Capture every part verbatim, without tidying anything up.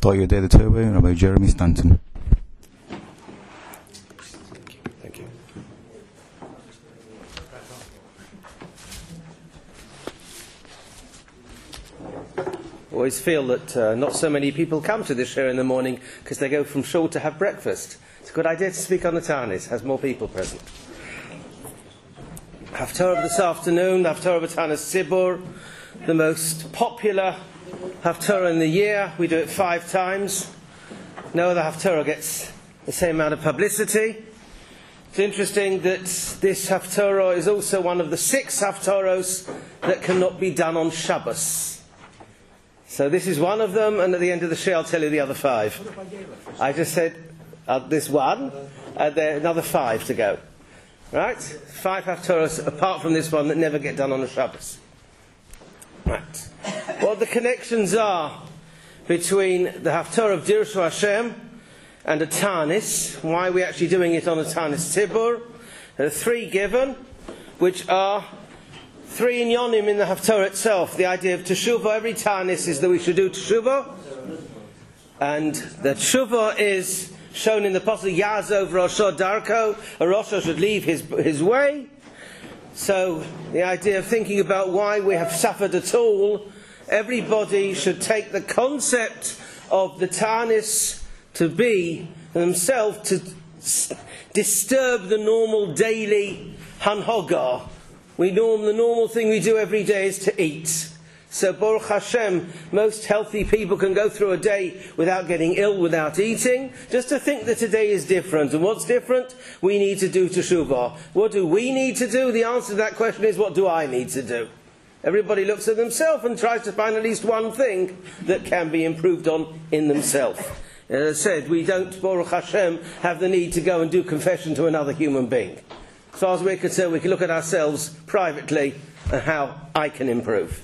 start your day the Turbo, Rabbi Jeremy Stanton. Thank you. I always feel that uh, not so many people come to this show in the morning because they go from shul to have breakfast. It's a good idea to speak on the Tanis, has more people present. Haftarah of this afternoon, the Haftarah of Tanis Tzibur, the most popular Haftarah in the year. We do it five times. No other Haftarah gets the same amount of publicity. It's interesting that this Haftarah is also one of the six Haftarahs that cannot be done on Shabbos. So this is one of them, and at the end of the show I'll tell you the other five. I just said uh, this one, and there are another five to go. Right? Five Haftarahs apart from this one that never get done on a Shabbos. Right. What the connections are between the Haftarah of Dirshu Hashem and a Tanis, why we're actually doing it on a Tanis Tzibur. There are three given, which are three inyonim in the Haftarah itself. The idea of Teshuvah, every Tanis is that we should do Teshuvah. And the Teshuvah is shown in the Pasuk, Yazov Rosho Darko, a Rosho should leave his, his way. So the idea of thinking about why we have suffered at all, everybody should take the concept of the Tanis to be themselves to disturb the normal daily Hanhoga. We norm the normal thing we do every day is to eat. So Baruch Hashem, most healthy people can go through a day without getting ill, without eating. Just to think that today is different. And what's different? We need to do teshuvah. What do we need to do? The answer to that question is, what do I need to do? Everybody looks at themselves and tries to find at least one thing that can be improved on in themselves. As I said, we don't, Baruch Hashem, have the need to go and do confession to another human being. As far as we're concerned, we can look at ourselves privately and how I can improve.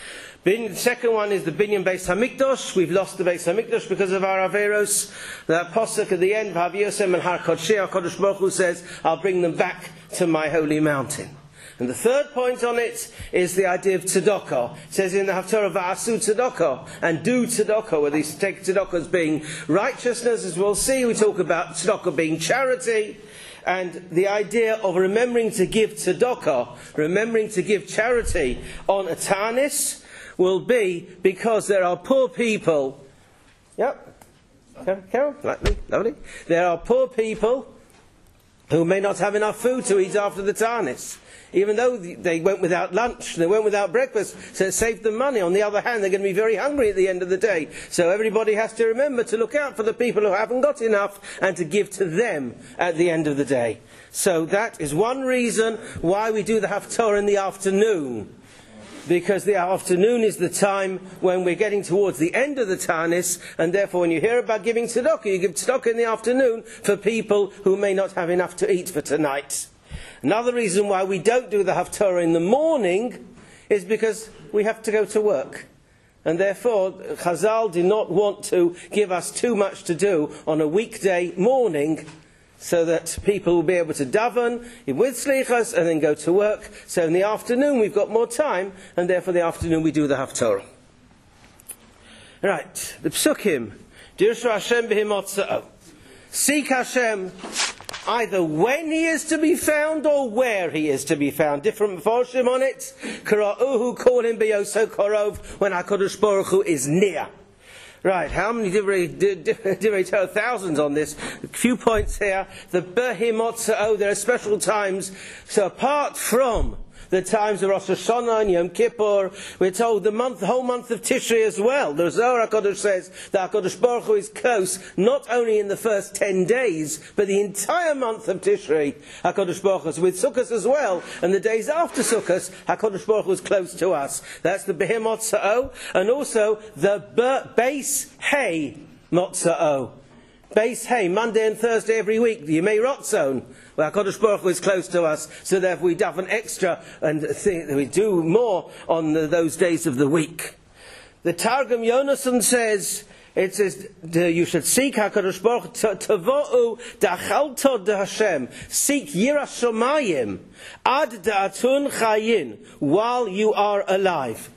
The second one is the Binyan Beis Hamikdash. We've lost the Beis Hamikdash because of our Averos. The Pasuk at the end, V'haviyosem and Har Kodshei, HaKadosh Baruch Hu says, I'll bring them back to my holy mountain. And the third point on it is the idea of tzedakah. It says in the Haftarah, Va'asu tzedakah, and do tzedakah, where they take tzedakah as being righteousness, as we'll see. We talk about tzedakah being charity. And the idea of remembering to give tzedakah, remembering to give charity on a Tanis, will be because there are poor people. Yep. Carol, lovely, lovely. There are poor people who may not have enough food to eat after the Tanis. Even though they went without lunch, they went without breakfast, so it saved them money. On the other hand, they're going to be very hungry at the end of the day. So everybody has to remember to look out for the people who haven't got enough and to give to them at the end of the day. So that is one reason why we do the Haftarah in the afternoon. Because the afternoon is the time when we're getting towards the end of the Tanis, and therefore when you hear about giving tzedakah, you give tzedakah in the afternoon for people who may not have enough to eat for tonight. Another reason why we don't do the Haftarah in the morning is because we have to go to work. And therefore, Chazal did not want to give us too much to do on a weekday morning, so that people will be able to daven with slichas and then go to work. So in the afternoon we've got more time, and therefore in the afternoon we do the Haftarah. Right, the Psukim. Dirshu Hashem b'himotza'o. Seek Hashem either when he is to be found or where he is to be found. Different Mephoshim on it. Kara'uhu, call him b'yoso korov, when HaKadosh Baruch Hu is near. Right, how many divrei Torah? Thousands on this. A few points here. The Behimotza'o, there are special times. So apart from the times of Rosh Hashanah and Yom Kippur, we're told the month, the whole month of Tishrei as well. The Zohar HaKadosh says that HaKadosh Baruch Hu is close, not only in the first ten days, but the entire month of Tishrei, HaKadosh Baruch Hu is with Sukkot as well, and the days after Sukkot, HaKadosh Baruch Hu is close to us. That's the Behimotza'o, and also the Beis Hey Motza'o. Beis Hey, Monday and Thursday every week, the Yemei Rotzon, where HaKadosh Baruch Hu is close to us, so therefore we daven extra and think, we do more on the, those days of the week. The Targum Yonason says, it says, you should seek HaKadosh Baruch Hu, Tavo'u da'chalto de Hashem, seek Yiras Shomayim, ad da'atun chayin, while you are alive.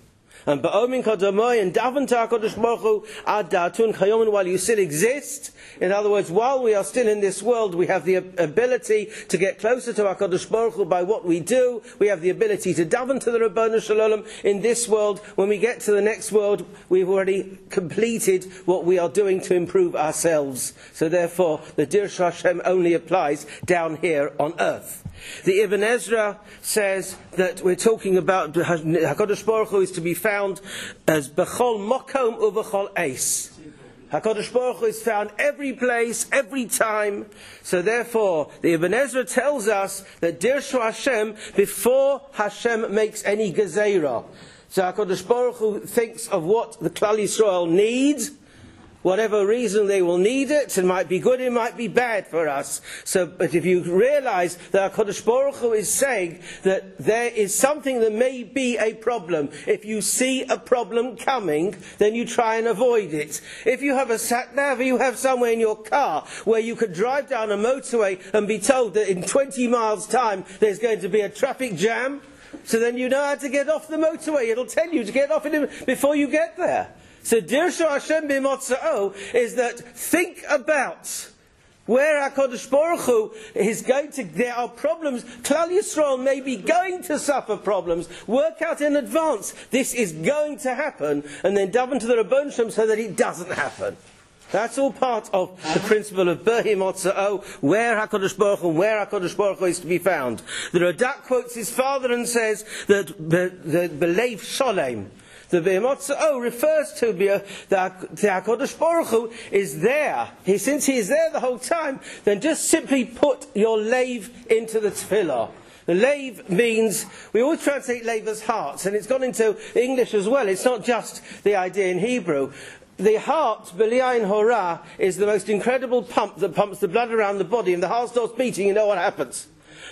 and ba'omin kadomoy and daven to HaKadosh Baruch Hu ad da'atun chayomin, while you still exist. In other words, while we are still in this world, we have the ability to get closer to HaKadosh Baruch Hu by what we do. We have the ability to daven to the Ribono Shel Olam in this world. When we get to the next world, we've already completed what we are doing to improve ourselves. So therefore, the Dirsh Hashem only applies down here on earth. The Ibn Ezra says that we're talking about HaKadosh Baruch Hu is to be found as B'chol Mokom U'B'chol Eis. HaKadosh Baruch Hu is found every place, every time. So therefore, the Ibn Ezra tells us that Dirshu Hashem before Hashem makes any Gezerah. So HaKadosh Baruch Hu thinks of what the Klal Yisrael needs. Whatever reason they will need it, it might be good, it might be bad for us. So, but if you realize that HaKadosh Baruch Hu is saying that there is something that may be a problem, if you see a problem coming, then you try and avoid it. If you have a sat-nav, you have somewhere in your car where you could drive down a motorway and be told that in twenty miles time there's going to be a traffic jam, so then you know how to get off the motorway. It'll tell you to get off it before you get there. So Dirshu Hashem b'motza'o is that think about where HaKadosh Baruch Hu is going to, there are problems, Klal Yisrael may be going to suffer problems, work out in advance, this is going to happen, and then daven to the Ribono Shel Olam so that it doesn't happen. That's all part of the principle of Behi Motza'o, where HaKadosh Baruch Hu, where HaKadosh Baruch Hu is to be found. The Radak quotes his father and says that the Belev Sholem, the Be'emotza'o refers to the HaKadosh Baruch Hu is there. He, since he is there the whole time, then just simply put your lave into the tefillah. The lave means, we always translate lave as hearts, and it's gone into English as well. It's not just the idea in Hebrew. The heart, B'li'ayin Hora, is the most incredible pump that pumps the blood around the body, and the heart starts beating, you know what happens.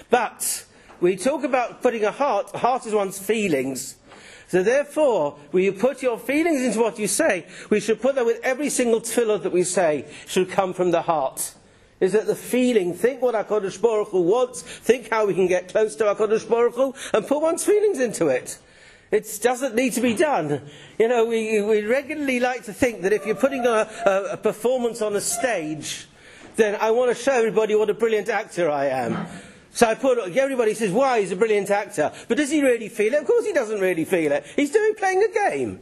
But we talk about putting a heart, a heart is one's feelings. So therefore, when you put your feelings into what you say, we should put that with every single tefillah that we say, should come from the heart. Is that the feeling, think what HaKadosh Baruch Hu wants, think how we can get close to HaKadosh Baruch Hu, and put one's feelings into it. It doesn't need to be done. You know, we, we regularly like to think that if you're putting a, a, a performance on a stage, then I want to show everybody what a brilliant actor I am. So I put, everybody says, why, he's a brilliant actor. But does he really feel it? Of course he doesn't really feel it. He's doing playing a game.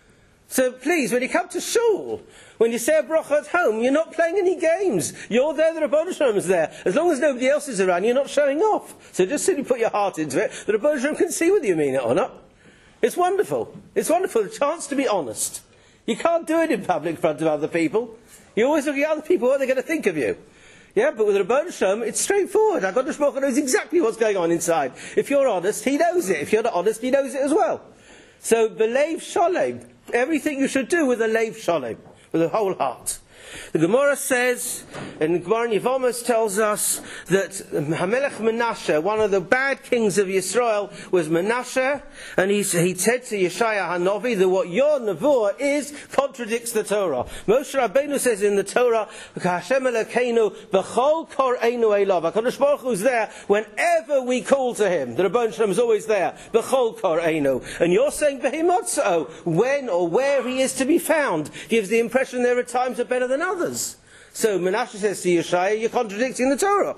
So please, when you come to shul, when you say a bracha at home, you're not playing any games. You're there, the Ribono Shel Olam is there. As long as nobody else is around, you're not showing off. So just simply put your heart into it. The Ribono Shel Olam can see whether you mean it or not. It's wonderful. It's wonderful, a chance to be honest. You can't do it in public in front of other people. You're always looking at other people, what are they going to think of you? Yeah, but with the Ribono Shel Olam, it's straightforward. HaKadosh Baruch Hu knows exactly what's going on inside. If you're honest, he knows it. If you're not honest, he knows it as well. So, Belev Sholem, everything you should do with a Lev Sholem, with a whole heart. The Gemara says, and the Gemara in Yevamos tells us that Hamelech Menashe, one of the bad kings of Yisrael, was Menashe, and he, he said to Yeshaya Hanovi that what your nevuah is contradicts the Torah. Moshe Rabbeinu says in the Torah, Hashem Elokeinu b'chol kor'einu elav. HaKadosh Baruch Hu is there whenever we call to him. The Ribono Shel Olam is always there. B'chol kor'einu. And you're saying Behi Motza'o, when or where he is to be found, gives the impression there are times that are better than others. So Menashe says to Yeshaya, you're contradicting the Torah.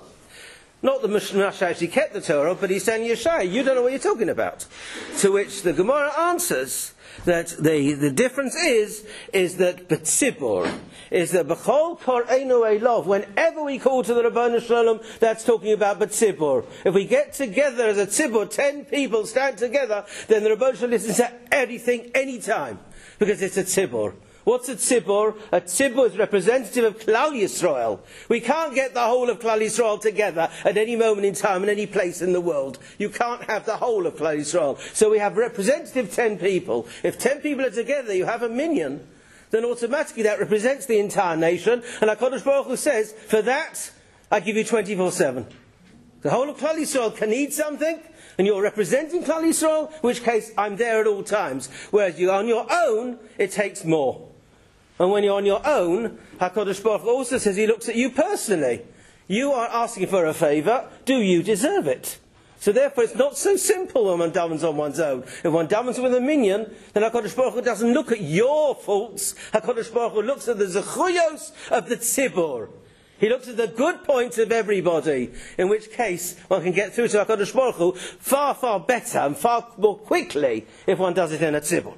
Not that Menashe actually kept the Torah, but he's saying, Yeshaya, you don't know what you're talking about. To which the Gemara answers that the, the difference is, is that B'tzibur, is that B'chol kor'einu elav, whenever we call to the Ribono Shel Olam, that's talking about B'tzibur. If we get together as a tzibur, ten people stand together, then the Ribono Shel Olam listens to anything, anytime, because it's a tzibur. What's a tzibur? A tzibur is representative of Klal Yisrael. We can't get the whole of Klal Yisrael together at any moment in time in any place in the world. You can't have the whole of Klal Yisrael. So we have representative ten people. If ten people are together, you have a minyan, then automatically that represents the entire nation. And HaKadosh Baruch Hu says, for that, I give you twenty-four seven. The whole of Klal Yisrael can need something, and you're representing Klal Yisrael, in which case I'm there at all times. Whereas you're on your own, it takes more. And when you're on your own, HaKadosh Baruch Hu also says he looks at you personally. You are asking for a favour, do you deserve it? So therefore it's not so simple when one davens on one's own. If one davens with a minion, then HaKadosh Baruch Hu doesn't look at your faults. HaKadosh Baruch Hu looks at the zechuyos of the tzibur. He looks at the good points of everybody, in which case one can get through to HaKadosh Baruch Hu far, far better and far more quickly if one does it in a tzibur.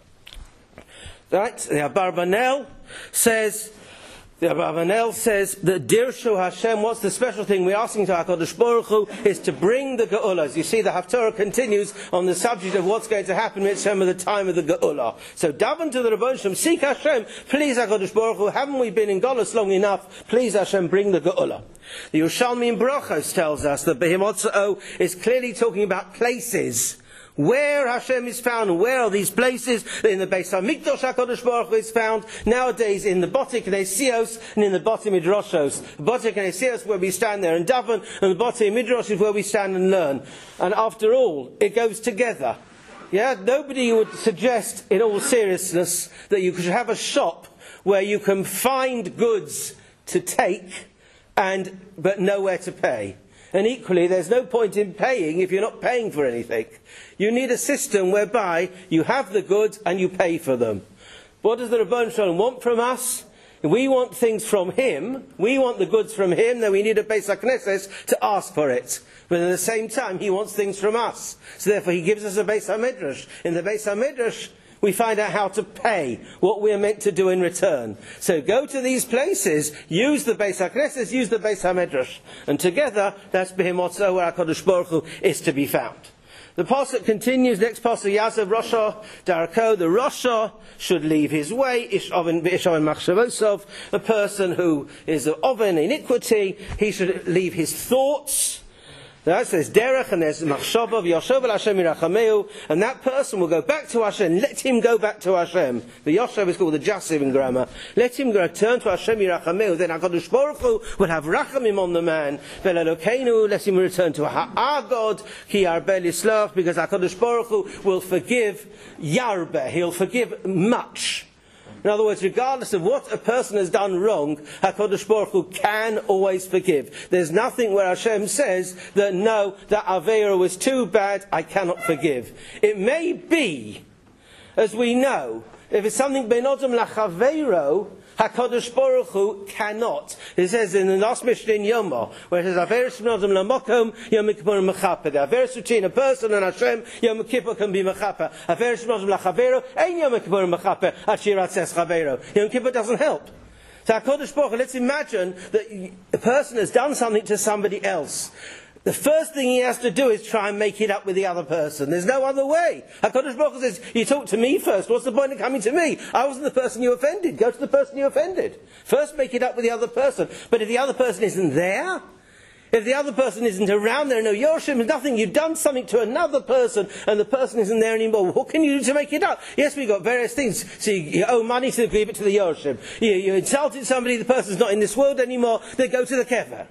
Right? The Abarbanel says, the Abarbanel says that Dirshu Hashem, what's the special thing we're asking to HaKadosh Baruch Hu, is to bring the Ge'ulah. You see, the Haftarah continues on the subject of what's going to happen at Shem at the time of the Ge'ulah. So, daven to the Rebbeinu Shem, seek Hashem, please HaKadosh Baruch Hu, haven't we been in Golus long enough? Please Hashem, bring the Ge'ulah. The Yerushalmi in Brachos tells us that Behimotza'o is clearly talking about places. Where Hashem is found, and where are these places? In the Beis HaMikdash HaKadosh Baruch Hu is found, nowadays in the Botik Knesios and in the Botik Midrashos. The Botik Knesios where we stand there and daven, and the Botik Midrash is where we stand and learn. And after all, it goes together. Yeah, nobody would suggest, in all seriousness, that you could have a shop where you can find goods to take, and but nowhere to pay. And equally, there's no point in paying if you're not paying for anything. You need a system whereby you have the goods and you pay for them. What does the Rebbeinu Shalom want from us? We want things from Him. We want the goods from Him. Then we need a Beis HaKnesses to ask for it. But at the same time, He wants things from us. So therefore, He gives us a Beis HaMidrash. In the Beis HaMidrash, we find out how to pay, what we are meant to do in return. So go to these places, use the Beis HaKnesses, use the Beis HaMidrash. And together, that's Behimotzah, where HaKadosh Baruch Hu is to be found. The pasuk continues, next pasuk, Yazav Rosha Darko, the Rosha should leave his way, Ish Oven Machshavosov, a person who is of an iniquity, he should leave his thoughts. That says derech, and there's machshava v'yoshev el Hashem yirachameu, and that person will go back to Hashem. Let him go back to Hashem. The yoshev is called the jasiv in grammar. Let him return to Hashem yirachameu. Then HaKadosh Baruch Hu will have rachamim on the man. Ve'lelokeinu, let him return to our God. Ki yarbeh lislach, because HaKadosh Baruch Hu will forgive yarbeh. He'll forgive much. In other words, regardless of what a person has done wrong, HaKadosh Baruch Hu can always forgive. There's nothing where Hashem says that no, that Aveira was too bad, I cannot forgive. It may be, as we know, if it's something ben odom lachaveiro, HaKadosh Baruch Hu cannot. It says in the last Mishnah in Yomah, where it says, Averis ben odom lamokom, Yom Kippur mechaper. The Averis between a person and Hashem, Yom Kippur can be mechaper. Averis ben odom lachaveiro, ein Yom Kippur mechaper, Ashirat says chaveiro. Yom Kippur doesn't help. So HaKadosh Baruch Hu, let's imagine that a person has done something to somebody else. The first thing he has to do is try and make it up with the other person. There's no other way. HaKadosh Baruch Hu says, you talk to me first. What's the point of coming to me? I wasn't the person you offended. Go to the person you offended. First make it up with the other person. But if the other person isn't there, if the other person isn't around, there are no Yorshim, there's nothing. You've done something to another person and the person isn't there anymore. What can you do to make it up? Yes, we've got various things. So you, you owe money, so give it to the Yorshim. You, you insulted somebody, the person's not in this world anymore, they go to the Kever.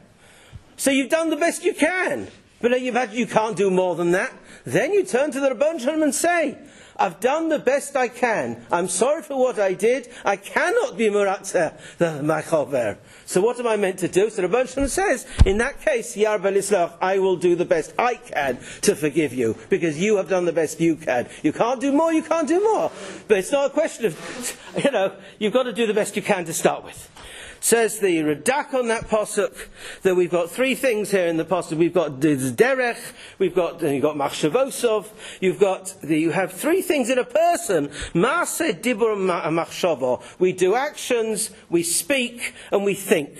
So you've done the best you can. But you've had, you can't do more than that. Then you turn to the Rebbeinu Shalom and say, I've done the best I can. I'm sorry for what I did. I cannot be muratzeh, the my chover. So what am I meant to do? So the Rebbeinu Shalom says, in that case, Yar Belislach, I will do the best I can to forgive you, because you have done the best you can. You can't do more, you can't do more. But it's not a question of, you know, you've got to do the best you can to start with. Says the Radak on that pasuk that we've got three things here in the pasuk. We've got the derech, we've got you've got machshavosov, you've got the, you have three things in a person. Maaseh dibur machshava. We do actions, we speak, and we think.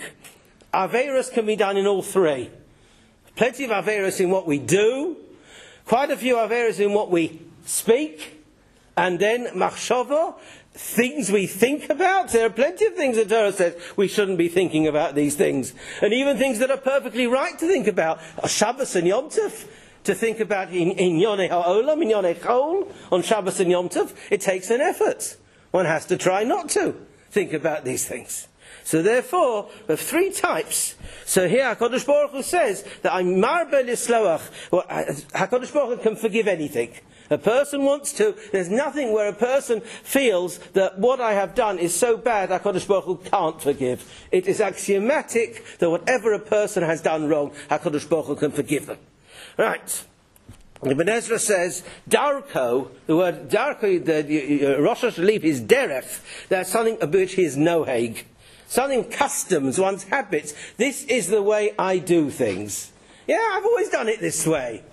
Averos can be done in all three. Plenty of averos in what we do, quite a few averos in what we speak, and then machshava. Things we think about. There are plenty of things that Torah says we shouldn't be thinking about these things. And even things that are perfectly right to think about. Shabbos and Yom Tov. To think about in, in Yoneh HaOlam, in Yoneh Chol, on Shabbos and Yom Tov, it takes an effort. One has to try not to think about these things. So therefore, we have three types. So here HaKadosh Baruch Hu says that I'm marbe lisloach. Well, HaKadosh Baruch Hu can forgive anything. A person wants to. There's nothing where a person feels that what I have done is so bad HaKadosh Baruch Hu can't forgive. It is axiomatic that whatever a person has done wrong, HaKadosh Baruch Hu can forgive them. Right. Ibn Ezra says, Darko, the word Darko, the, the uh, Rosh Hashanah is derech, that's something of which he is noheg. Something customs, one's habits. This is the way I do things. Yeah, I've always done it this way.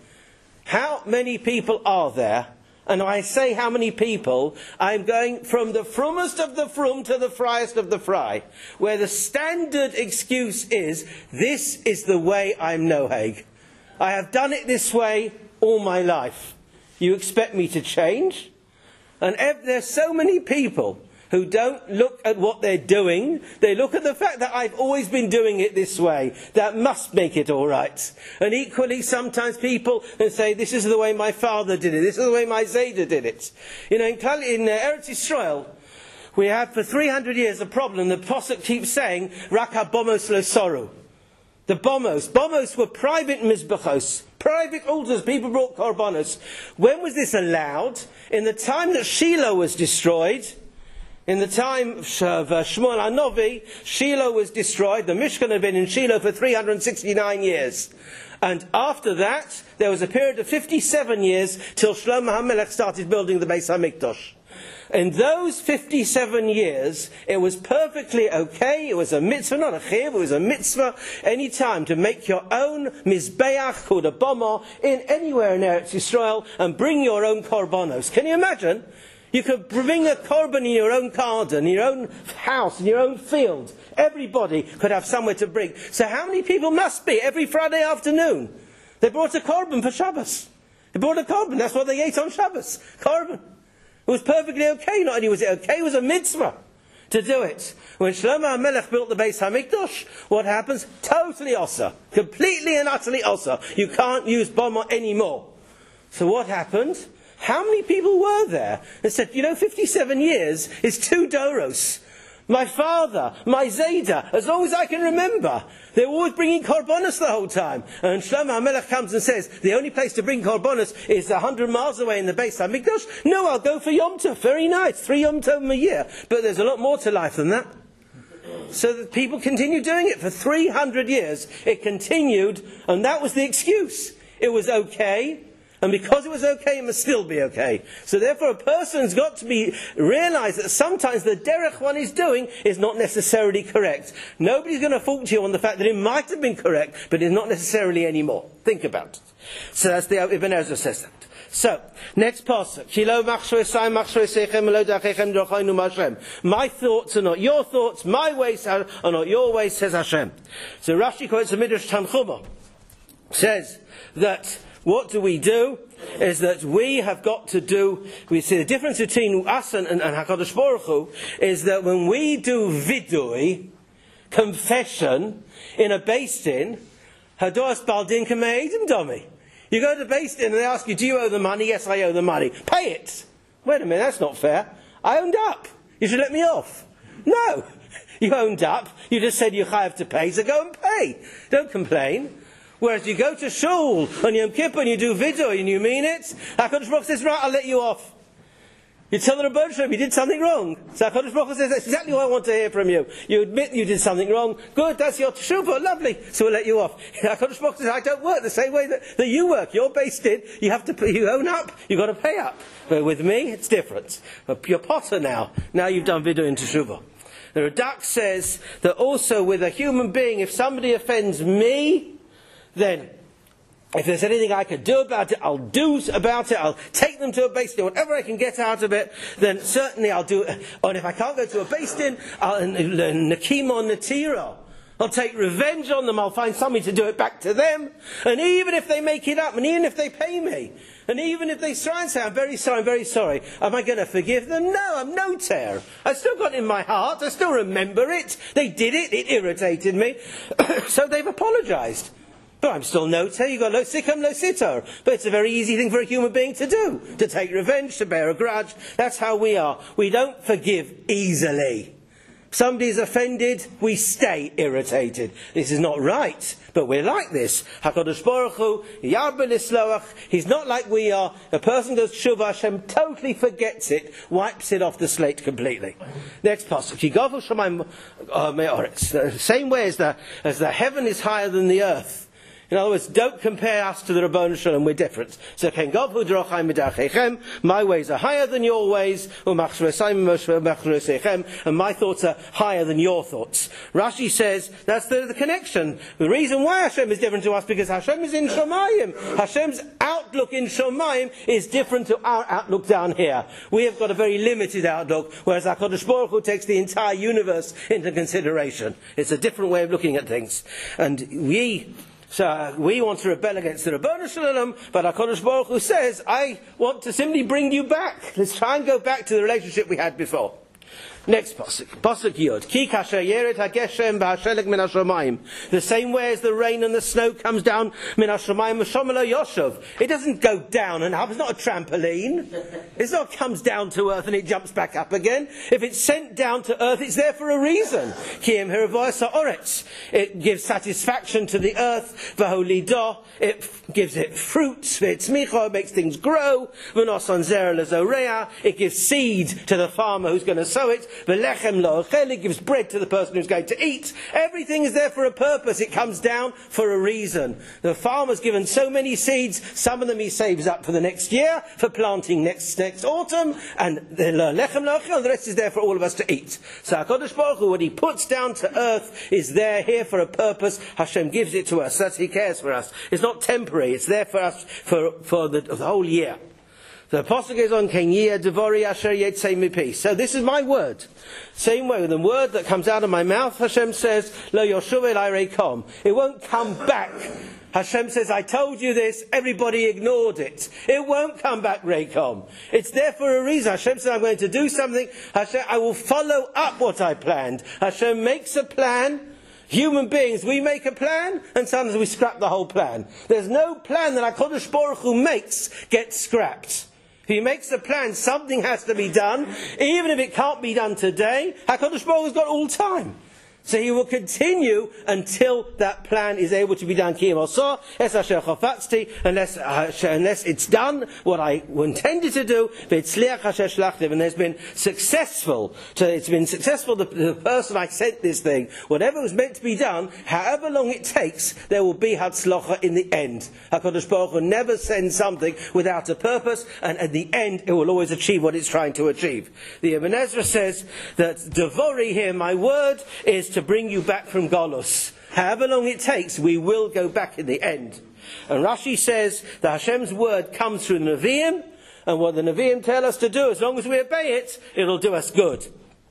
How many people are there? And I say how many people, I'm going from the frummest of the frum to the friest of the fry, where the standard excuse is, this is the way I'm noheg. I have done it this way all my life. You expect me to change? And ev- there's so many people who don't look at what they're doing. They look at the fact that I've always been doing it this way. That must make it all right. And equally, sometimes people can say, this is the way my father did it. This is the way my Zayda did it. You know, in, in uh, Eretz Yisrael, we had for three hundred years a problem. The Pasuk keeps saying, Rak ha-bomos lo soru. The bomos. Bomos were private mizbachos, private altars. People brought korbanos. When was this allowed? In the time that Shiloh was destroyed. In the time of uh, Shmuel HaNovi, Shiloh was destroyed. The Mishkan had been in Shiloh for three hundred sixty-nine years. And after that, there was a period of fifty-seven years till Shlomo HaMelech started building the Beis HaMikdash. In those fifty-seven years, it was perfectly okay. It was a mitzvah, not a chiv. It was a mitzvah any time to make your own mizbeach called a bomah in anywhere in Eretz Yisrael and bring your own korbanos. Can you imagine? You could bring a korban in your own garden, in your own house, in your own field. Everybody could have somewhere to bring. So how many people must be every Friday afternoon? They brought a korban for Shabbos. They brought a korban. That's what they ate on Shabbos. Korban. It was perfectly okay. Not only was it okay, it was a mitzvah to do it. When Shlomo HaMelech built the Beis HaMikdash, what happens? Totally osa. Completely and utterly osa. You can't use bomah anymore. So what happened? How many people were there and said, you know, fifty-seven years is two doros. My father, my Zayda, as long as I can remember, they were always bringing korbanos the whole time. And Shlomo HaMelech comes and says, the only place to bring korbanos is a hundred miles away in the Beis HaMikdash. No, I'll go for Yom Tov. Very nice. Three Yom Tov a year. But there's a lot more to life than that. So that people continue doing it for three hundred years. It continued, and that was the excuse. It was okay. And because it was okay, it must still be okay. So therefore a person's got to be realise that sometimes the derech one is doing is not necessarily correct. Nobody's going to fault you on the fact that it might have been correct, but it's not necessarily anymore. Think about it. So that's the Ibn Ezra says that. So, next pasuk. My thoughts are not your thoughts, my ways are not your ways, says Hashem. So Rashi quotes the Midrash Tanchuma. Says that what do we do? Is that we have got to do, we see the difference between us and, and, and HaKadosh Baruch Hu, is that when we do vidui, confession, in a Beis Din, Hados Baldin Kameidim Domi. You go to the Beis Din and they ask you, do you owe the money? Yes, I owe the money. Pay it. Wait a minute, that's not fair. I owned up. You should let me off. No. You owned up. You just said you have to pay, so go and pay. Don't complain. Whereas you go to shul on Yom Kippur and you do vidui and you mean it, HaKadosh Baruch Hu says, right, I'll let you off. You tell the Rebbeinu Shalom you did something wrong. So HaKadosh Baruch Hu says, that's exactly what I want to hear from you. You admit you did something wrong. Good, that's your teshuvah, lovely. So we'll let you off. HaKadosh Baruch Hu says, I don't work the same way that, that you work. You're based in, you have to pay, you own up, you've got to pay up. But with me, it's different. But you're potter now. Now you've done vidui and teshuvah. The Radak says that also with a human being, if somebody offends me, then if there's anything I can do about it, I'll do about it. I'll take them to a Beis Din, whatever I can get out of it, then certainly I'll do it. Or if I can't go to a Beis Din, I'll Nakimo Natira. I'll take revenge on them. I'll find somebody to do it back to them. And even if they make it up, and even if they pay me, and even if they try and say, I'm very sorry, I'm very sorry, am I going to forgive them? No, I'm no tear. I've still got it in my heart. I still remember it. They did it. It irritated me. So they've apologised. But I'm still no tear. You've got lo sikam, lo sitar. But it's a very easy thing for a human being to do. To take revenge, to bear a grudge. That's how we are. We don't forgive easily. Somebody's offended, we stay irritated. This is not right, but we're like this. HaKadosh Baruch Hu, Yarbe Lisloach, he's not like we are. A person does Shuvah, Hashem totally forgets it, wipes it off the slate completely. Next pasuk. Yigavu Shamayim Me'oretz. The same way as the, as the heaven is higher than the earth. In other words, don't compare us to the Rabbanu Shalom, we're different. So, my ways are higher than your ways, and my thoughts are higher than your thoughts. Rashi says that's the, the connection. The reason why Hashem is different to us, because Hashem is in Shomayim. Hashem's outlook in Shomayim is different to our outlook down here. We have got a very limited outlook, whereas HaKadosh Baruch Hu takes the entire universe into consideration. It's a different way of looking at things. And we... So uh, we want to rebel against the Rabbanu Shalom, but HaKadosh Baruch Hu says, I want to simply bring you back. Let's try and go back to the relationship we had before. Next pasuk, pasuk Yod. Ki kasher yeret hageshem ba'ashelek min hashamayim. The same way as the rain and the snow comes down min hashamayim v'shom lo yoshuv. It doesn't go down and up. It's not a trampoline. It's not comes down to earth and it jumps back up again. If it's sent down to earth, it's there for a reason. Ki em hiravoyas ha'oretz. It gives satisfaction to the earth. V'holidah. It gives it fruits. V'etzmicha. It makes things grow. V'noson zera lezoreah. It gives seed to the farmer who's going to sow it. V'lechem lo'ochel, it gives bread to the person who's going to eat. Everything is there for a purpose. It comes down for a reason. The farmer's given so many seeds, some of them he saves up for the next year, for planting next next autumn, and the lechem lo'ochel, the rest is there for all of us to eat. So HaKadosh Baruch Hu, what he puts down to earth, is there here for a purpose. Hashem gives it to us. That's he cares for us. It's not temporary. It's there for us for, for the, the whole year. The apostle goes on, so this is my word. Same way, the word that comes out of my mouth, Hashem says, Lo yoshuv elai reikom. It won't come back. Hashem says, I told you this, everybody ignored it. It won't come back, reikom. It's there for a reason. Hashem says, I'm going to do something. Hashem, I will follow up what I planned. Hashem makes a plan. Human beings, we make a plan, and sometimes we scrap the whole plan. There's no plan that HaKadosh Baruch Hu makes gets scrapped. If he makes a plan, something has to be done. Even if it can't be done today, HaKadosh Baruch Hu's got all time. So he will continue until that plan is able to be done. Unless, uh, unless it's done what I intended to do, and there's been successful. So it's been successful. The, the person I sent this thing, whatever was meant to be done, however long it takes, there will be hatzlacha in the end. HaKadosh Baruch Hu never sends something without a purpose, and at the end it will always achieve what it's trying to achieve. The Ibn Ezra says that Devori here, my word, is to to bring you back from Golus. However long it takes, we will go back in the end. And Rashi says that Hashem's word comes through the Nevi'im, and what the Nevi'im tell us to do, as long as we obey it, it'll do us good.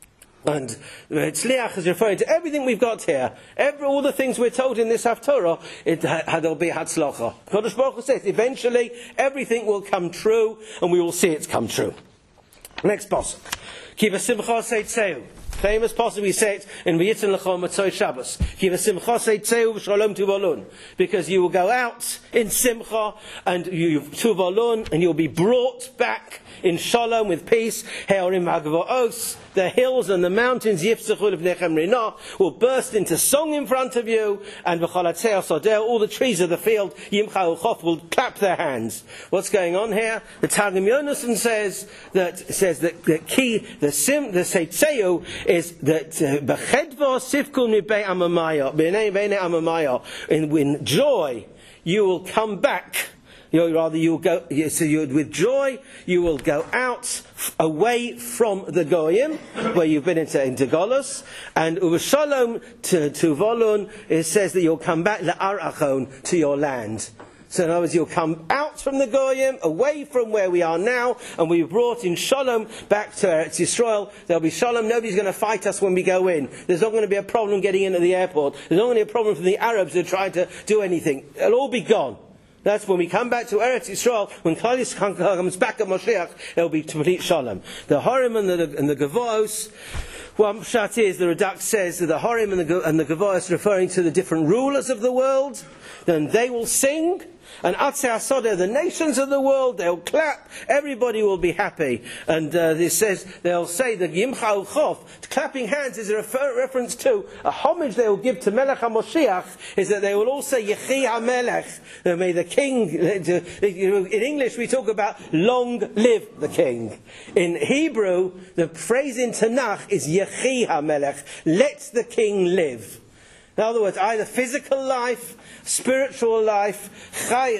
And Tzliach is referring to everything we've got here. Every, all the things we're told in this Haftorah, it, there'll be Hatzlacha. Kodesh Baruch Hu says, eventually, everything will come true, and we will see it's come true. Next pasuk. Ki v'simcha seitzeu. Famous pasuk, we say it in V'yitzin L'chol Matzoi Shabbos. Ki v'simcha seitzeu v'shalom tuvalun. Because you will go out in simcha and you tuvalun, and you'll be brought back in shalom with peace. He'orim ha'gvoos. The hills and the mountains yifzechu lefnechem rinah will burst into song in front of you, and v'chalatzei asodeh, all the trees of the field yimcha uchof will clap their hands. What's going on here? The Targum Yonason says that says that the key, the sim, the seitzeu is that b'chedva sifkun mibei amamaya b'nei b'nei amamaya. In joy you will come back. You rather you will go. So you, with joy, you will go out away from the goyim where you've been into, into Golus, and uv'shalom to to volun. It says that you'll come back la'arachon to your land. So in other words, you'll come out from the goyim, away from where we are now, and we've brought in shalom back to Eretz Yisrael. There'll be shalom. Nobody's going to fight us when we go in. There's not going to be a problem getting into the airport. There's not going to be a problem from the Arabs who are trying to do anything. It'll all be gone. That's when we come back to Eretz Yisrael, when Klal Yisrael comes back at Moshiach, it will be complete shalom. The Horim and the, and the Gavos, one pshat is, the Radak says that the Horim and the, and the Gavos referring to the different rulers of the world, then they will sing, and Atzei HaSodeh, the nations of the world, they'll clap, everybody will be happy. And uh, this says, they'll say that Yimcha Uchof, clapping hands is a refer- reference to a homage they will give to Melech HaMoshiach, is that they will all say Yechi HaMelech, may the king, in English we talk about long live the king. In Hebrew, the phrase in Tanakh is Yechi HaMelech, let the king live. In other words, either physical life, spiritual life,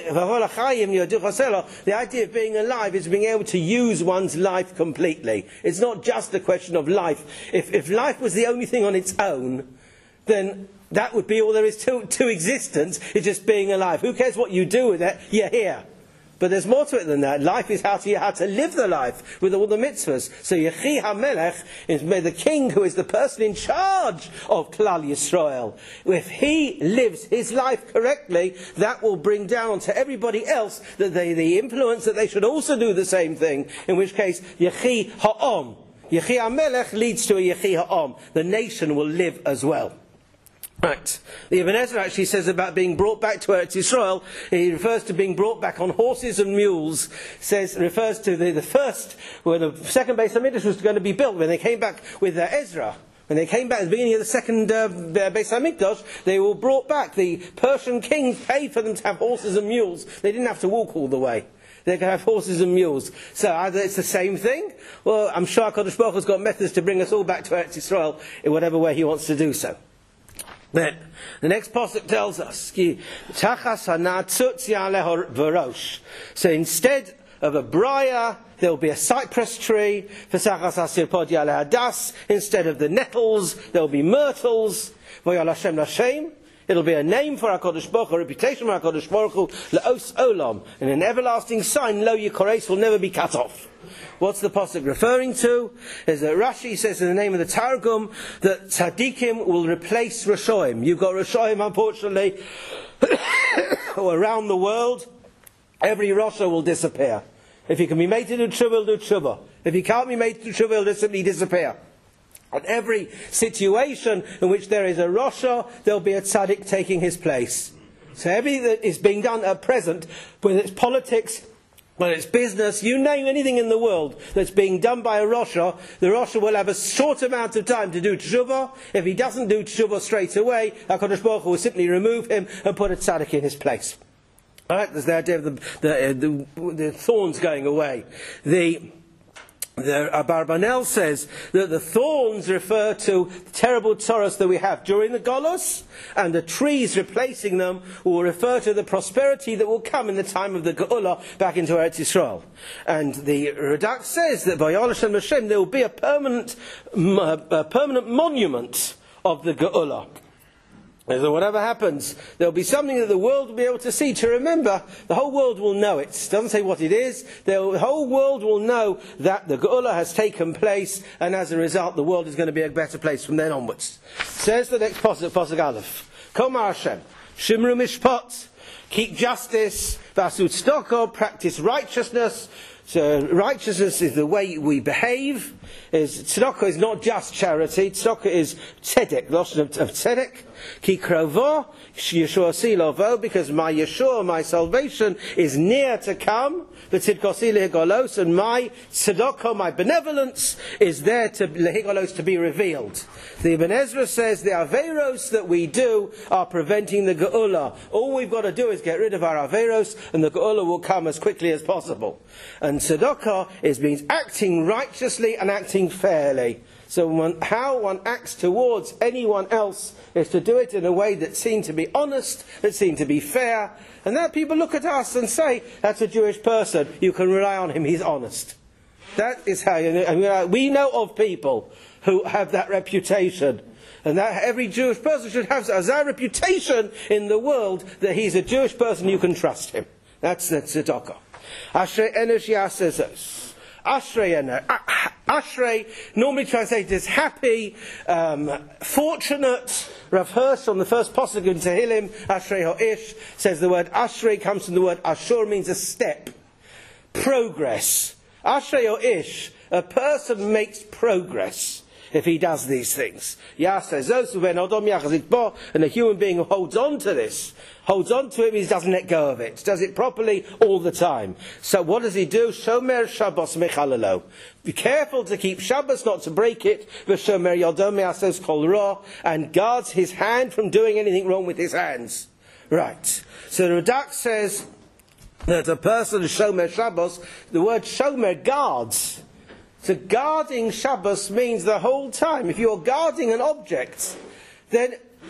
the idea of being alive is being able to use one's life completely. It's not just a question of life. If, if life was the only thing on its own, then that would be all there is to, to existence, is just being alive. Who cares what you do with it? You're here. But there's more to it than that. Life is how to, how to live the life with all the mitzvahs. So Yechi HaMelech is the king who is the person in charge of Klal Yisrael. If he lives his life correctly, that will bring down onto everybody else that they, the influence that they should also do the same thing. In which case, Yechi Ha'om. Yechi HaMelech leads to a Yechi Ha'om. The nation will live as well. Right. The Ibn Ezra actually says about being brought back to Eretz Yisrael, he refers to being brought back on horses and mules, says, refers to the, the first, when the second Beis HaMikdash was going to be built, when they came back with uh, Ezra. When they came back at the beginning of the second uh, Beis HaMikdash, they were brought back. The Persian kings paid for them to have horses and mules. They didn't have to walk all the way. They could have horses and mules. So either it's the same thing, or I'm sure HaKadosh Baruch Hu has got methods to bring us all back to Eretz Yisrael in whatever way he wants to do so. Then, the next pasuk tells us, so instead of a briar, there will be a cypress tree. Instead of the nettles, there will be myrtles. It'll be a name for HaKadosh Baruch Hu, a reputation for HaKadosh Baruch Hu, Le'os Olam, and an everlasting sign, Lo Yikoreis, will never be cut off. What's the pasuk referring to? Is that Rashi says in the name of the Targum that tzaddikim will replace Rishoim. You've got Rishoim, unfortunately, around the world. Every Rosha will disappear. If he can be made to do tshuva, he'll do tshuva. If he can't be made to do tshuva, he'll just simply disappear. At every situation in which there is a Rosha, there'll be a tzaddik taking his place. So everything that is being done at present, whether it's politics, whether it's business, you name anything in the world that's being done by a Rosha, the Rosha will have a short amount of time to do tshuva. If he doesn't do tshuva straight away, HaKadosh Baruch Hu will simply remove him and put a tzaddik in his place. Alright, there's the idea of the, the, uh, the, the thorns going away. The... The Abarbanel says that the thorns refer to the terrible tzoros that we have during the Golus, and the trees replacing them will refer to the prosperity that will come in the time of the Geula back into Eretz Yisrael. And the Radak says that by Yalash and Hashem there will be a permanent, a permanent monument of the Geula. So whatever happens, there'll be something that the world will be able to see, to remember. The whole world will know it. It doesn't say what it is. The whole world will know that the Geula has taken place, and as a result, the world is going to be a better place from then onwards. Says the next pasuk, pasuk Aleph. Komar Hashem, Shimru Mishpat, keep justice, Vasu Tzedakah, practice righteousness. So righteousness is the way we behave. Is tzedakah is not just charity. Tzedakah is tzedek, the notion of, of tzedek. Ki krovo, Yeshua silovo, because my Yeshua, my salvation, is near to come. The tzidkosi lehigolos, and my tzedakah, my benevolence, is there to lehigolos, to be revealed. The Ibn Ezra says the averos that we do are preventing the geula. All we've got to do is get rid of our averos, and the geula will come as quickly as possible. And tzedakah is means acting righteously and acting fairly. So one, how one acts towards anyone else is to do it in a way that's seen to be honest, that's seen to be fair, and that people look at us and say, that's a Jewish person, you can rely on him, he's honest. That is how you know. We know of people who have that reputation, and that every Jewish person should have as our reputation in the world that he's a Jewish person, you can trust him. That's the tzedakah. Ashrei enosh yaseh. Ashrei enosh. Ashrei, normally translated as happy, um, fortunate. Rav Hirsch on the first pasuk in Tehillim, Ashrei Ho'ish, says the word Ashrei comes from the word Ashur, means a step, progress. Ashrei Ho'ish, a person makes progress if he does these things. And a human being who holds on to this, holds on to it means doesn't let go of it, does it properly all the time. So what does he do? Shomer Shabbos mechalalo. Be careful to keep Shabbos, not to break it. V'shomer yodom me'asos kol ra, and guards his hand from doing anything wrong with his hands. Right. So the Radak says that a person shomer Shabbos, the word shomer, guards. So guarding Shabbos means the whole time. If you're guarding an object, then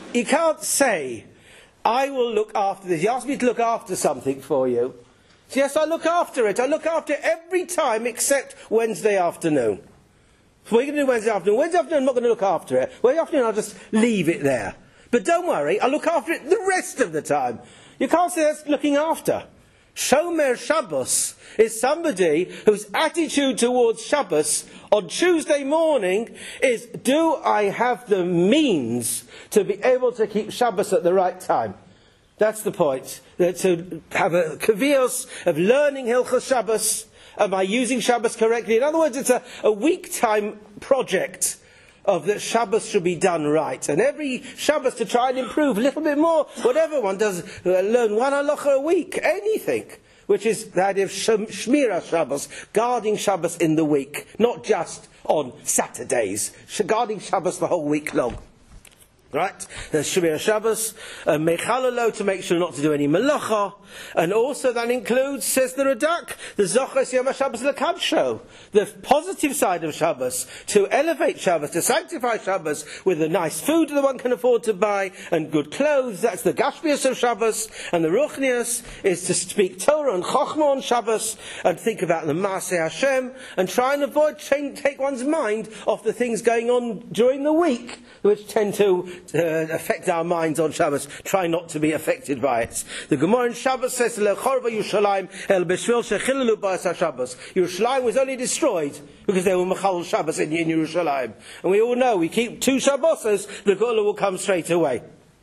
you can't say, I will look after this. You asked me to look after something for you. So yes, I look after it. I look after it every time except Wednesday afternoon. So what are you going to do Wednesday afternoon? Wednesday afternoon I'm not going to look after it. Wednesday afternoon I'll just leave it there. But don't worry, I'll look after it the rest of the time. You can't say that's looking after. Shomer Shabbos is somebody whose attitude towards Shabbos on Tuesday morning is, do I have the means to be able to keep Shabbos at the right time? That's the point. That to have a kavios of learning Hilchos Shabbos. Am I using Shabbos correctly? In other words, it's a, a week time project of that Shabbos should be done right. And every Shabbos to try and improve a little bit more. Whatever one does, uh, learn one halacha a week, anything. Which is the idea of Shmira Shabbos, guarding Shabbos in the week. Not just on Saturdays. Guarding Shabbos the whole week long. Right? There's Shemir Shabbos, Mechalolo to make sure not to do any Melacha, and also that includes, says the Radak, the Zochos Yom HaShabbos L'Kadsho, the positive side of Shabbos, to elevate Shabbos, to sanctify Shabbos with a nice food that one can afford to buy, and good clothes. That's the Gashmias of Shabbos, and the Ruchnias is to speak Torah and Chochmah on Shabbos, and think about the Maaseh Hashem, and try and avoid, take one's mind off the things going on during the week, which tend to Uh, affect our minds on Shabbos. Try not to be affected by it. The Gemara in Shabbos says, Yerushalayim was only destroyed because they were Mechal Shabbos in, in Yerushalayim. And we all know, we keep two Shabbos, the Geula will come straight away.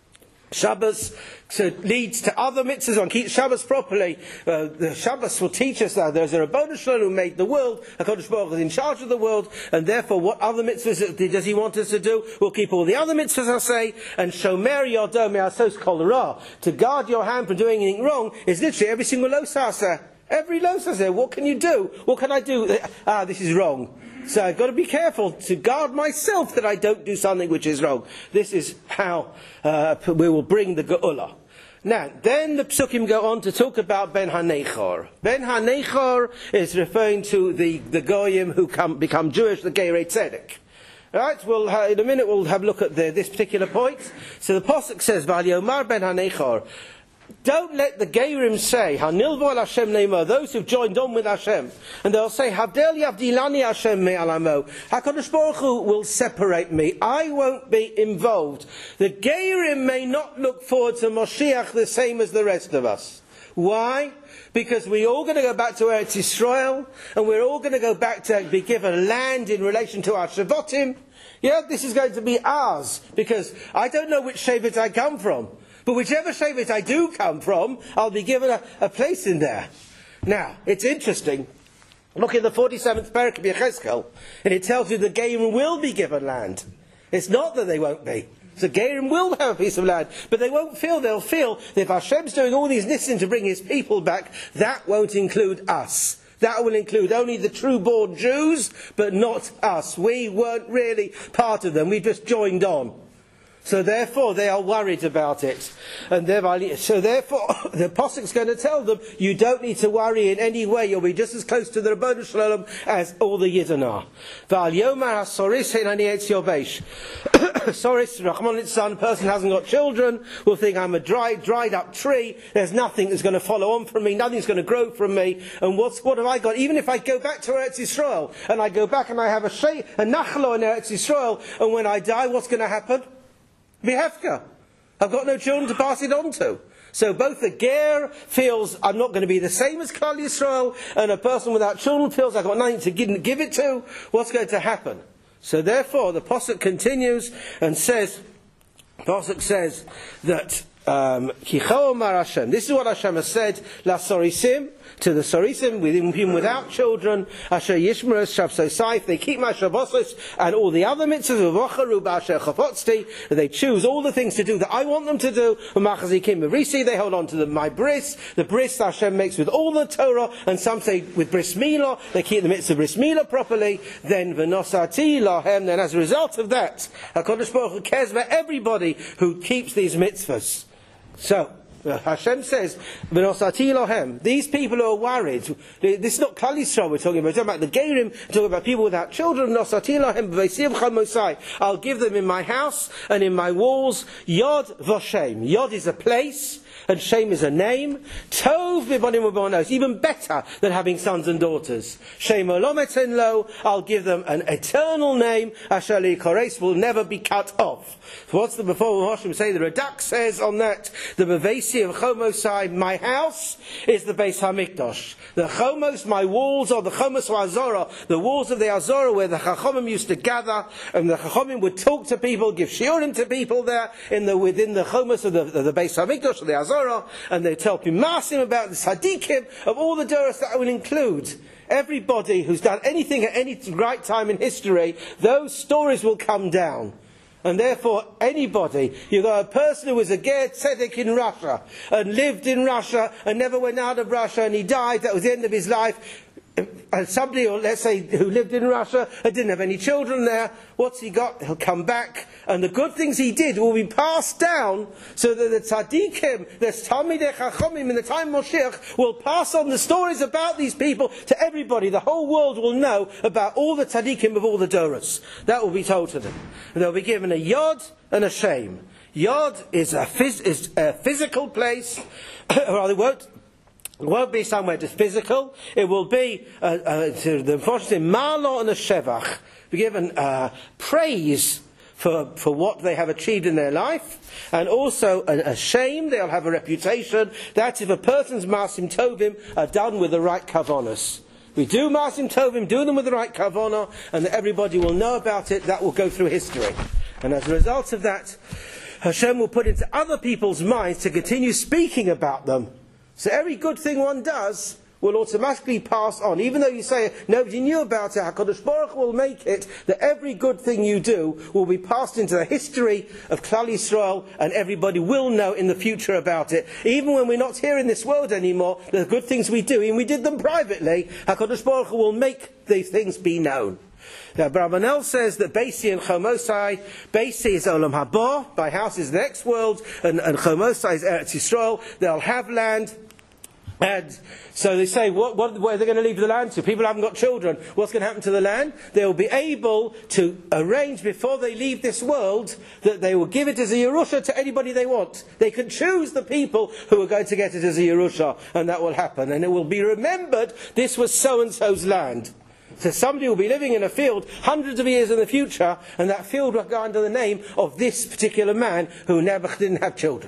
Shabbos so leads to other mitzvahs. On keep Shabbos properly. Uh, the Shabbos will teach us that there's a Rabbanu Shalom who made the world. HaKadosh Baruch Hu is in charge of the world, and therefore, what other mitzvahs does He want us to do? We'll keep all the other mitzvahs, I say. And Shomer Yodom Me'asos Kol Ra, to guard your hand from doing anything wrong, is literally every single losasa. Every losasa. What can you do? What can I do? Ah, this is wrong. So I've got to be careful to guard myself that I don't do something which is wrong. This is how uh, we will bring the Geula. Now, then the Psukim go on to talk about Ben HaNechor. Ben HaNechor is referring to the, the Goyim who come, become Jewish, the Geirei Tzedek. Right, well, uh, in a minute we'll have a look at the, this particular point. So the Pasuk says, Val Yomar Ben HaNechor, don't let the Geirim say, Hanilvo al Hashem Neimo, those who've joined on with Hashem, and they'll say, Havdel Yavdilani Hashem Me'alamo, HaKadosh Baruch Hu will separate me, I won't be involved. The Geirim may not look forward to Moshiach the same as the rest of us. Why? Because we're all going to go back to Eretz Yisrael, and we're all going to go back to be given land in relation to our Shavotim. Yeah, this is going to be ours, because I don't know which Shevet I come from. But whichever Shevet I do come from, I'll be given a, a place in there. Now, it's interesting. Look at the forty-seventh parak of Yechezkel, and it tells you the Geirim will be given land. It's not that they won't be. So Geirim will have a piece of land, but they won't feel, they'll feel that if Hashem's doing all these nisim to bring His people back, that won't include us. That will include only the true-born Jews, but not us. We weren't really part of them, we just joined on. So therefore, they are worried about it. And so therefore, the Pasuk's going to tell them, you don't need to worry in any way. You'll be just as close to the Rabbanu Shalom as all the Yidden are. V'al Yomar HaSoris Heinani Eitz Yovesh. Soris, Rahman Litzlan, a person who hasn't got children, will think, I'm a dry, dried up tree. There's nothing that's going to follow on from me. Nothing's going to grow from me. And what's, what have I got? Even if I go back to Eretz Yisrael, and I go back and I have a shei, a nachlo in Eretz Yisrael, and when I die, what's going to happen? Be hefka. I've got no children to pass it on to. So both the ger feels I'm not going to be the same as Klal Yisrael, and a person without children feels I've got nothing to give, give it to. What's going to happen? So therefore, the Pasuk continues and says, Pasuk says that Kicho Omar Hashem. This is what Hashem has said, La Sorisim, to the Sorisim, with him without children, Asher Yishmeres Shavsosai, they keep my Shabbosos and all the other mitzvahs of Vacharu B'Asher Chafotzti, they choose all the things to do that I want them to do, U'machazikim Merisi, they hold on to the, my bris, the bris Hashem makes with all the Torah, and some say with bris milah, they keep the mitzvah bris milah properly, then V'nosati Lahem, then as a result of that, HaKadosh Baruch Hu cares about everybody who keeps these mitzvahs. So, Hashem says, "V'nosati lohem." These people who are worried. This is not Klal Yisrael we're talking about. We're talking about the Gerim. We're talking about people without children. "V'nosati lohem b'veisiv chamosai." I'll give them in my house and in my walls. Yod v'shem. Yod is a place, and Shem is a name. Tov v'bonim v'bonos. Even better than having sons and daughters. Shem olam etzen lo. I'll give them an eternal name. Asher likores will never be cut off. So what's the before Hashem say? The Radak says on that the Bevesi of Chomosai, my house is the Beis Hamikdash. The Chomos, my walls, are the Chomos of Azorah, the walls of the Azorah where the Chachomim used to gather, and the Chachomim would talk to people, give shiurim to people there in the within the Chomos of the, of the Beis Hamikdash of the Azorah, and they tell Pimasim about the Tzadikim of all the Doros that will include. Everybody who's done anything at any right time in history, those stories will come down. And therefore, anybody, you've got a person who was a Ger Tzedek in Russia, and lived in Russia, and never went out of Russia, and he died, that was the end of his life. And somebody, or let's say, who lived in Russia and didn't have any children there, what's he got? He'll come back, and the good things he did will be passed down, so that the tzaddikim, the Talmidei Chachomim in the time of Moshiach, will pass on the stories about these people to everybody. The whole world will know about all the tzaddikim of all the doros. That will be told to them. And they'll be given a yod and a shem. Yod is a, phys- is a physical place, or it won't It won't be somewhere just physical. It will be uh, uh, to the unfortunately Malo and a Shevach. Be given uh, praise for for what they have achieved in their life, and also a, a shame. They'll have a reputation. That's if a person's Masim Tovim are done with the right kavanos. We do Masim Tovim, do them with the right kavanah, and that everybody will know about it. That will go through history, and as a result of that, Hashem will put into other people's minds to continue speaking about them. So every good thing one does will automatically pass on. Even though you say nobody knew about it, HaKadosh Baruch Hu will make it that every good thing you do will be passed into the history of Klal Yisrael, and everybody will know in the future about it. Even when we're not here in this world anymore, the good things we do, and we did them privately, HaKadosh Baruch Hu will make these things be known. Now, Brabanel says that Beisi and Chomosai, Beisi is Olam Haba, by house is the next world, and, and Chomosai is Eretz Yisrael. They'll have land. And so they say, what, what, where are they going to leave the land to? People haven't got children. What's going to happen to the land? They'll be able to arrange before they leave this world that they will give it as a Yerusha to anybody they want. They can choose the people who are going to get it as a Yerusha, and that will happen. And it will be remembered, this was so-and-so's land. So somebody will be living in a field hundreds of years in the future, and that field will go under the name of this particular man who never didn't have children.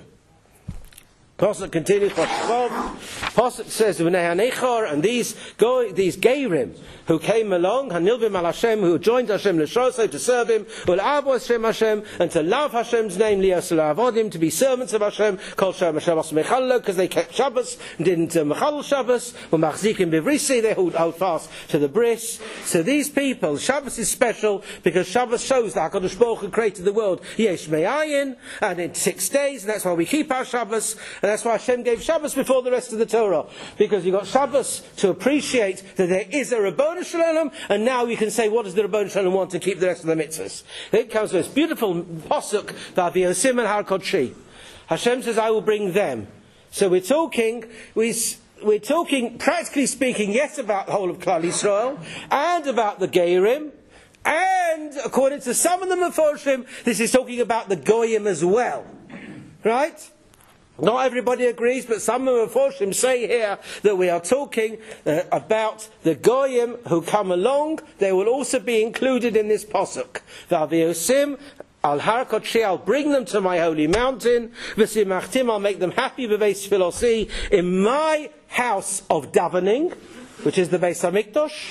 Pasuk continues, Pasuk says, and these go, these Geirim who came along, Hanilvim al Hashem, who joined Hashem l'shroso, to serve Him, ul'avo Hashem Hashem, and to love Hashem's name, li'os l'avodim, to be servants of Hashem, kol shem Hashem as mechallo, because they kept Shabbos, and didn't uh, mechal Shabbos, u'machzikim bivrisi, they hold, hold fast to the bris. So these people, Shabbos is special, because Shabbos shows that HaKadosh Baruch Hu created the world, yesh me'ayin, and in six days, and that's why we keep our Shabbos. And that's why Hashem gave Shabbos before the rest of the Torah. Because you've got Shabbos to appreciate that there is a Rabbonu Shalom, and now you can say, what does the Rabbonu Shalom want to keep the rest of the mitzvahs? Then it comes to this beautiful posuk, V'aviyosim and Har Kodshi. Hashem says, I will bring them. So we're talking, we, we're talking, practically speaking, yes, about the whole of Klal Yisrael, and about the Geirim, and according to some of the Meforshim, this is talking about the Goyim as well. Right? Not everybody agrees, but some of the Meforshim say here that we are talking uh, about the Goyim who come along. They will also be included in this posuk. V'aviosim al har kodshi, I'll bring them to my holy mountain. V'simachtim, I'll make them happy b'beis filosi, in my house of davening, which is the Beis Hamikdash.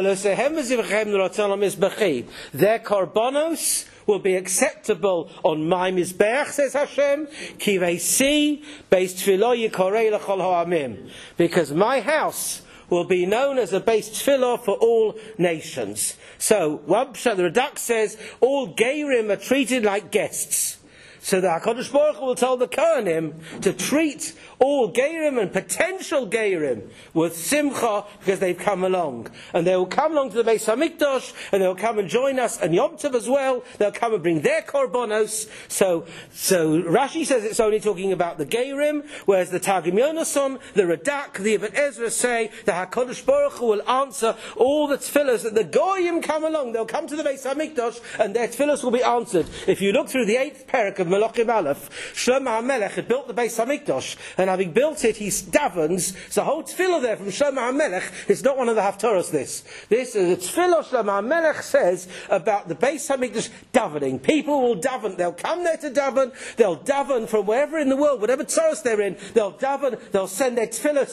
Their korbanos will be acceptable on my mizbeach, says Hashem, kivesi beis tefillah yikorei l'chol ha'amim, because my house will be known as a beis tefillah for all nations. So, one the Radak says all Geirim are treated like guests. So the HaKadosh Baruch Hu will tell the Kohanim to treat all Geirim and potential Geirim with Simcha because they've come along. And they will come along to the Beis HaMikdash and they'll come and join us and Yom Tov as well. They'll come and bring their Korbanos. So, so Rashi says it's only talking about the Geirim, whereas the Targum Yonason, the Radak, the Ibn Ezra say the HaKadosh Baruch Hu will answer all the tefillahs that the Goyim come along. They'll come to the Beis HaMikdash and their tefillahs will be answered. If you look through the eighth parak of Melachim Aleph, Shlomo HaMelech had built the Beis HaMikdash, and having built it, he davens. So the whole tefillah there from Shlomo HaMelech is not one of the Haftarahs. This, this is the tefillah Shlomo HaMelech says about the Beis HaMikdash davening. People will daven. They'll come there to daven. They'll daven from wherever in the world, whatever tzoros they're in. They'll daven. They'll send their tefillahs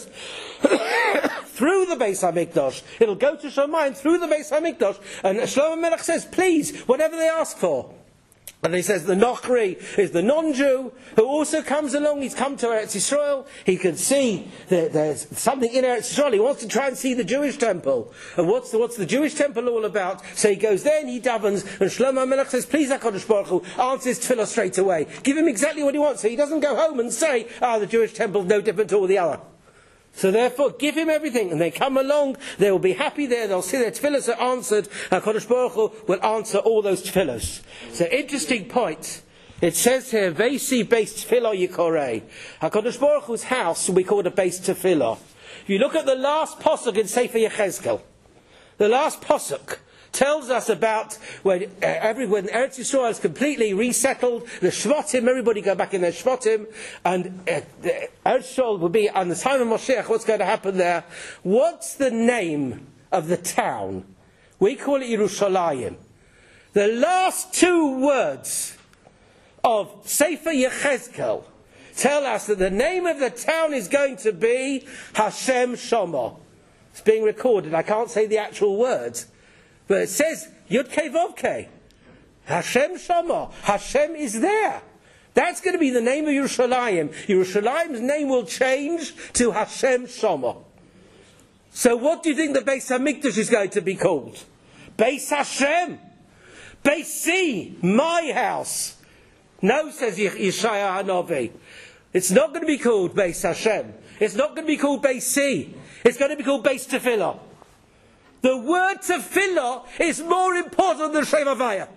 through the Beis HaMikdash. It'll go to Shamayim through the Beis HaMikdash, and Shlomo HaMelech says, please, whatever they ask for. And he says the Nochri is the non-Jew who also comes along. He's come to Eretz Yisrael. He can see that there's something in Eretz Yisrael. He wants to try and see the Jewish temple. And what's the, what's the Jewish temple all about? So he goes there and he davens. And Shlomo HaMelech says, please, HaKadosh Baruch Hu, answer his tefillah straight away. Give him exactly what he wants. So he doesn't go home and say, ah, the Jewish temple is no different to all the other. So therefore, give him everything, and they come along, they will be happy there, they'll see their tefillahs are answered, and HaKadosh Baruch Hu will answer all those tefillahs. So interesting point. It says here, Veisi beis tefillah yikorei. HaKadosh Baruch Hu's house will be called a beis tefillah. If you look at the last posuk in Sefer Yechezkel, the last posuk tells us about when uh, every, when Eretz Yisrael is completely resettled, the Shvatim, everybody go back in their Shvatim, and uh, the Eretz Yisrael will be on the time of Moshiach. What's going to happen there? What's the name of the town? We call it Yerushalayim. The last two words of Sefer Yechezkel tell us that the name of the town is going to be Hashem Shama. It's being recorded. I can't say the actual words. But it says, Yud Kei Vav Kei. Hashem Shama. Hashem is there. That's going to be the name of Yerushalayim. Yerushalayim's name will change to Hashem Shama. So what do you think the Beis HaMikdash is going to be called? Beis Hashem. Beisi, my house. No, says Yeshaya HaNavi. It's not going to be called Beis Hashem. It's not going to be called Beisi. It's going to be called Beis Tefillah. The word tefillah is more important than Shem Havaya.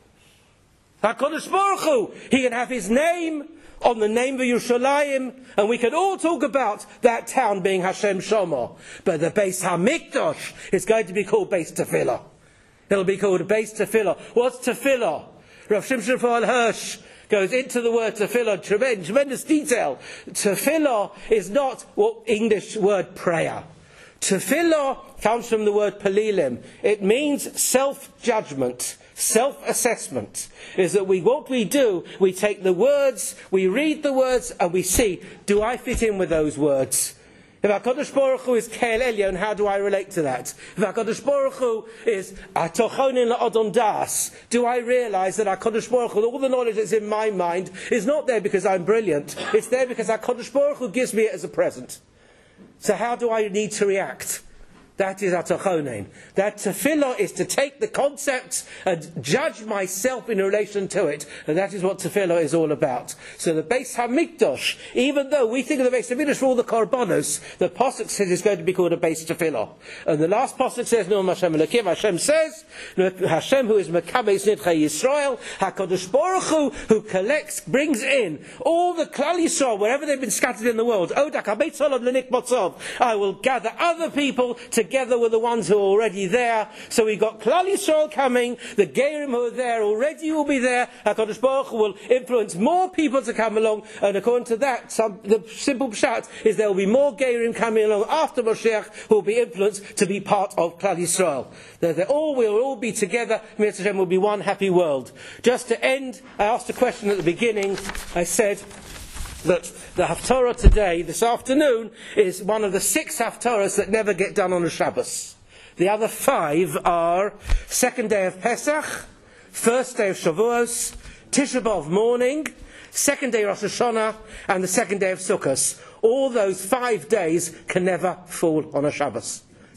HaKadosh Baruch Hu, he can have his name on the name of Yerushalayim, and we can all talk about that town being Hashem Shama. But the Beis HaMikdash is going to be called Beis Tefillah. It'll be called Beis Tefillah. What's tefillah? Rav Shimshon Raphael Hirsch goes into the word tefillah in tremendous detail. Tefillah is not what English word prayer. Tefillah comes from the word palilim. It means self-judgment, self-assessment. Is that we what we do, we take the words, we read the words, and we see, do I fit in with those words? If HaKadosh Baruch Hu is Keil Elyon, how do I relate to that? If HaKadosh Baruch Hu is Atochonin La'adon Das, do I realise that HaKadosh Baruch Hu, all the knowledge that's in my mind, is not there because I'm brilliant. It's there because HaKadosh Baruch Hu gives me it as a present. So how do I need to react? That is Atochonin. That tefillah is to take the concepts and judge myself in relation to it. And that is what tefillah is all about. So the Beis HaMikdash, even though we think of the Beis HaMikdash for all the korbanos, the Pasuk says it's going to be called a Beis Tefillah. And the last Pasuk says, No Hashem Elokim, Hashem says, Hashem who is Mekabeis Nidchei Yisrael, HaKadosh Baruch Hu, who collects, brings in all the Klal Yisrael, wherever they've been scattered in the world. Odak HaBeit Zolad L'Nik Motzov. I will gather other people to together with the ones who are already there. So we've got Klal Yisrael coming, the Geirim who are there already will be there. HaKadosh Baruch Hu will influence more people to come along, and according to that, some, the simple pshat is there will be more Geirim coming along after Moshiach who will be influenced to be part of Klal Yisrael. They, they all will all be together. Mitzvah Hashem will be one happy world. Just to end, I asked a question at the beginning. I said that the Haftarah today, this afternoon, is one of the six Haftarahs that never get done on a Shabbos. The other five are second day of Pesach, first day of Shavuos, Tisha B'Av morning, second day Rosh Hashanah, and the second day of Sukkot. All those five days can never fall on a Shabbos.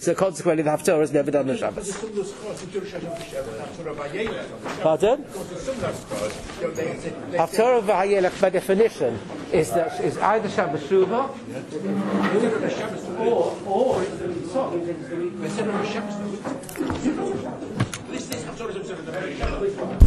So consequently, the Haftorah is never done on Shabbos. Pardon? Haftorah v'hayelech, by definition, is that is either Shabbos Shuvah or or it's the song.